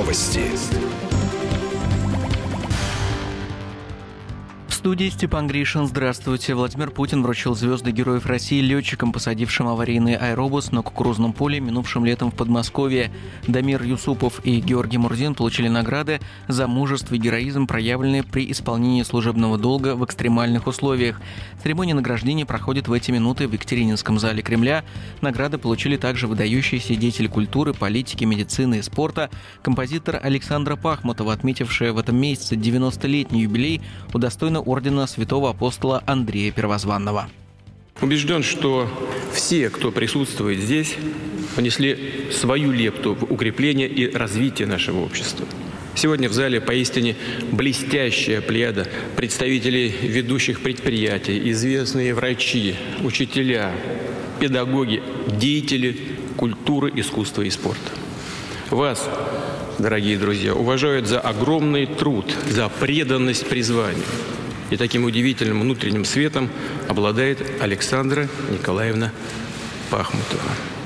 Новости. В студии Степан Гришин. Здравствуйте. Владимир Путин вручил звезды Героев России летчикам, посадившим аварийный аэробус на кукурузном поле минувшим летом в Подмосковье. Дамир Юсупов и Георгий Мурзин получили награды за мужество и героизм, проявленные при исполнении служебного долга в экстремальных условиях. Церемония награждения проходит в эти минуты в Екатерининском зале Кремля. Награды получили также выдающиеся деятели культуры, политики, медицины и спорта. Композитор Александра Пахмутова, отметившая в этом месяце 90-летний юбилей, удостоена ордена святого апостола Андрея Первозванного. Убежден, что все, кто присутствует здесь, внесли свою лепту в укрепление и развитие нашего общества. Сегодня в зале поистине блестящая плеяда представителей ведущих предприятий, известные врачи, учителя, педагоги, деятели культуры, искусства и спорта. Вас, дорогие друзья, уважают за огромный труд, за преданность призванию. И таким удивительным внутренним светом обладает Александра Николаевна Пахмутова.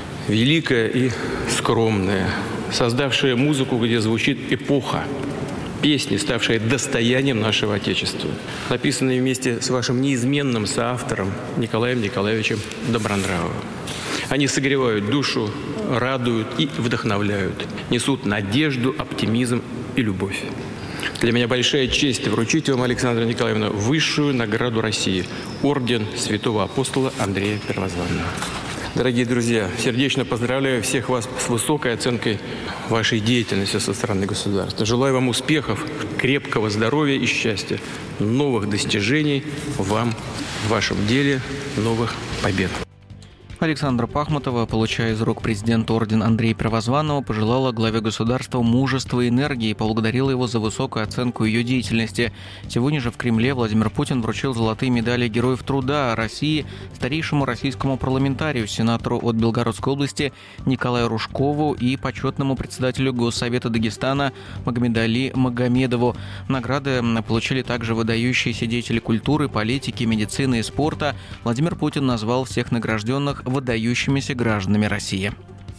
Великая и скромная, создавшая музыку, где звучит эпоха, песни, ставшие достоянием нашего Отечества, написанные вместе с вашим неизменным соавтором Николаем Николаевичем Добронравовым. Они согревают душу, радуют и вдохновляют, несут надежду, оптимизм и любовь. Для меня большая честь вручить вам, Александра Николаевна, высшую награду России – орден святого апостола Андрея Первозванного. Дорогие друзья, сердечно поздравляю всех вас с высокой оценкой вашей деятельности со стороны государства. Желаю вам успехов, крепкого здоровья и счастья, новых достижений вам в вашем деле, новых побед. Александра Пахмутова, получая из рук президента орден Андрея Первозванного, пожелала главе государства мужества и энергии и поблагодарила его за высокую оценку ее деятельности. Сегодня же в Кремле Владимир Путин вручил золотые медали Героев труда России старейшему российскому парламентарию, сенатору от Белгородской области Николаю Ружкову и почетному председателю Госсовета Дагестана Магомедали Магомедову. Награды получили также выдающиеся деятели культуры, политики, медицины и спорта. Владимир Путин назвал всех награжденных выдающимися гражданами России.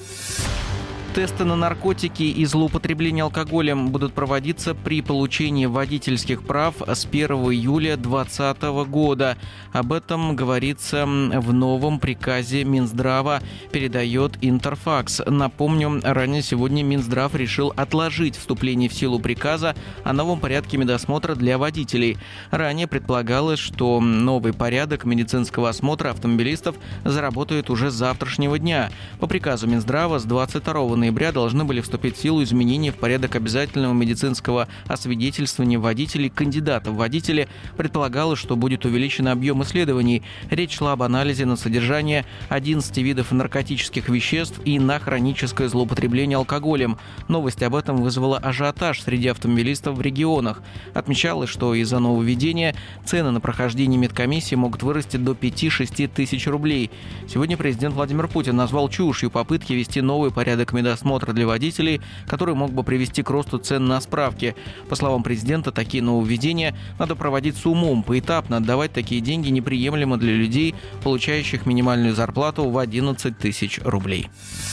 Тесты на наркотики и злоупотребление алкоголем будут проводиться при получении водительских прав с 1 июля 2020 года. Об этом говорится в новом приказе Минздрава, передает Интерфакс. Напомню, ранее сегодня Минздрав решил отложить вступление в силу приказа о новом порядке медосмотра для водителей. Ранее предполагалось, что новый порядок медицинского осмотра автомобилистов заработает уже с завтрашнего дня. По приказу Минздрава с 22 ноября должны были вступить в силу изменения в порядок обязательного медицинского освидетельствования водителей, кандидатов в водители. Предполагалось, что будет увеличен объем исследований. Речь шла об анализе на содержание 11 видов наркотических веществ и на хроническое злоупотребление алкоголем. Новость об этом вызвала ажиотаж среди автомобилистов в регионах. Отмечалось, что из-за нововведения цены на прохождение медкомиссии могут вырасти до 5-6 тысяч рублей. Сегодня президент Владимир Путин назвал чушью попытки ввести новый порядок медосмотра для водителей, который мог бы привести к росту цен на справки. По словам президента, такие нововведения надо проводить с умом, поэтапно. Отдавать такие деньги неприемлемо для людей, получающих минимальную зарплату в 11 тысяч рублей.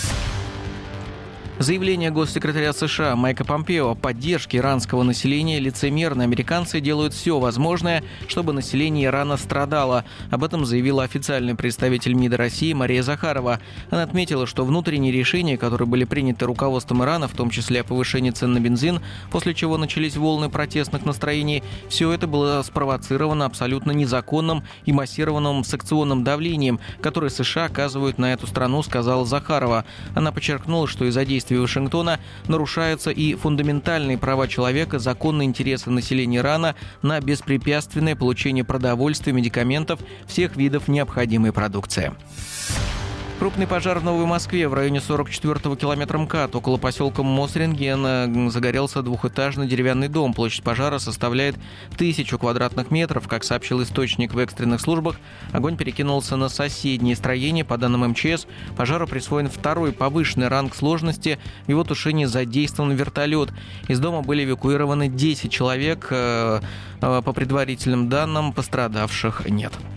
Заявление госсекретаря США Майка Помпео о поддержке иранского населения лицемерно. Американцы делают все возможное, чтобы население Ирана страдало. Об этом заявила официальный представитель МИДа России Мария Захарова. Она отметила, что внутренние решения, которые были приняты руководством Ирана, в том числе о повышении цен на бензин, после чего начались волны протестных настроений, все это было спровоцировано абсолютно незаконным и массированным санкционным давлением, которое США оказывают на эту страну, сказала Захарова. Она подчеркнула, что из-за действий Вашингтона нарушаются и фундаментальные права человека, законные интересы населения Ирана на беспрепятственное получение продовольствия, медикаментов, всех видов необходимой продукции. Крупный пожар в Новой Москве в районе 44-го километра МКАД около поселка Мосренген загорелся двухэтажный деревянный дом. Площадь пожара составляет 1000 квадратных метров. Как сообщил источник в экстренных службах, огонь перекинулся на соседние строения. По данным МЧС, пожару присвоен второй повышенный ранг сложности. В его тушении задействован вертолет. Из дома были эвакуированы 10 человек. По предварительным данным, пострадавших нет.